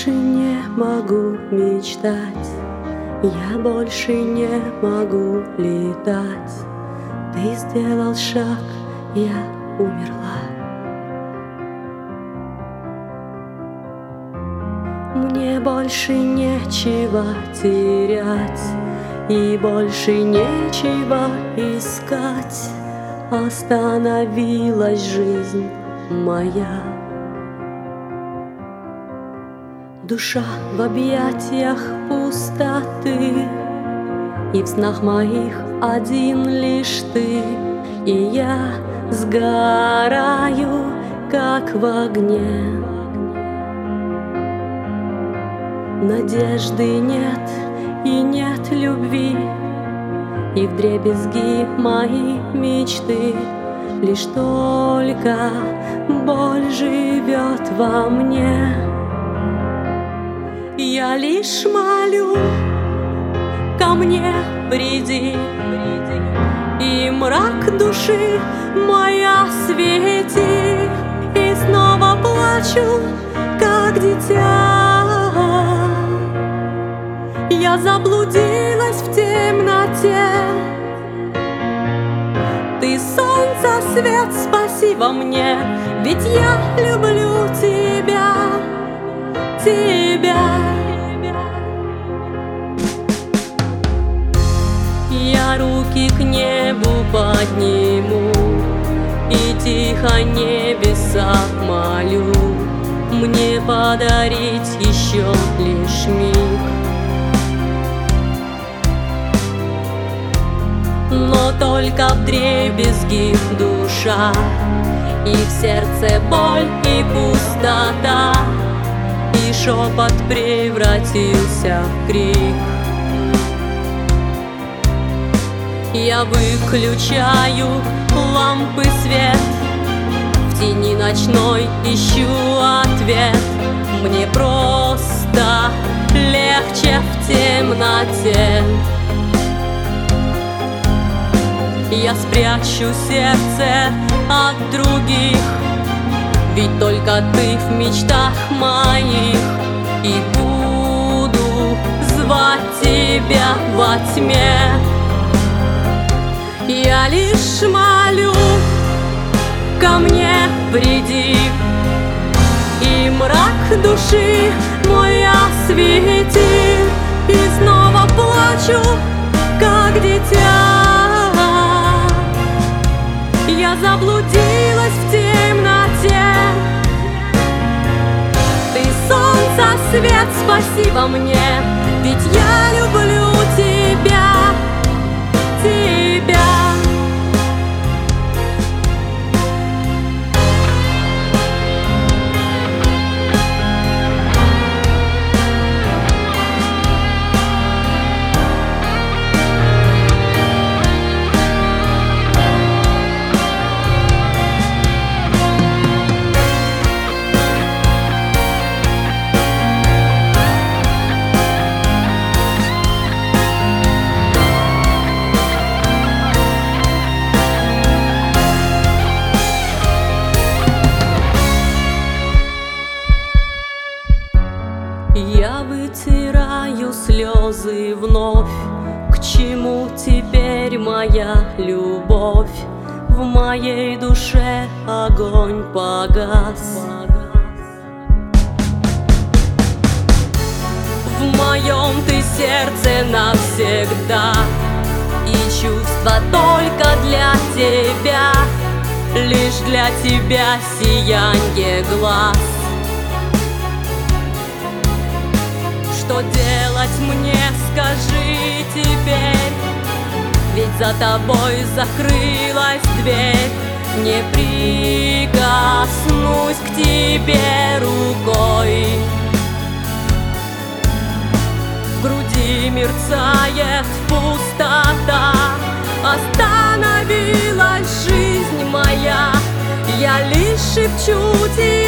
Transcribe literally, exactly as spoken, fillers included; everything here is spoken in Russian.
больше не могу мечтать, я больше не могу летать. Ты сделал шаг, я умерла. Мне больше нечего терять и больше нечего искать. Остановилась жизнь моя. Душа в объятиях пустоты, и в снах моих один лишь ты. И я сгораю, как в огне. Надежды нет и нет любви, и вдребезги мои мечты. Лишь только боль живет во мне. Я лишь молю, ко мне приди, и мрак души мой освети. И снова плачу, как дитя. Я заблудилась в темноте. Ты солнце, свет, спаси во мне, ведь я люблю тебя, тебя. Я руки к небу подниму и тихо небеса молю мне подарить еще лишь миг. Но только вдребезги душа, и в сердце боль и пустота, и шепот превратился в крик. Я выключаю лампы свет, в тени ночной ищу ответ. Мне просто легче в темноте. Я спрячу сердце от других, ведь только ты в мечтах моих. И буду звать тебя во тьме. Я лишь молю, ко мне приди, и мрак души мой освети. И снова плачу, как дитя. Я заблудилась в темноте. Ты солнце, свет, спаси во мне, ведь я люблю тебя, тебя. Я вытираю слезы вновь. К чему теперь моя любовь? В моей душе огонь погас. В моем ты сердце навсегда, и чувства только для тебя. Лишь для тебя сиянье глаз. Что делать мне, скажи теперь, ведь за тобой закрылась дверь. Не прикоснусь к тебе рукой. В груди мерцает пустота. Остановилась жизнь моя. Я лишь шепчу тебе.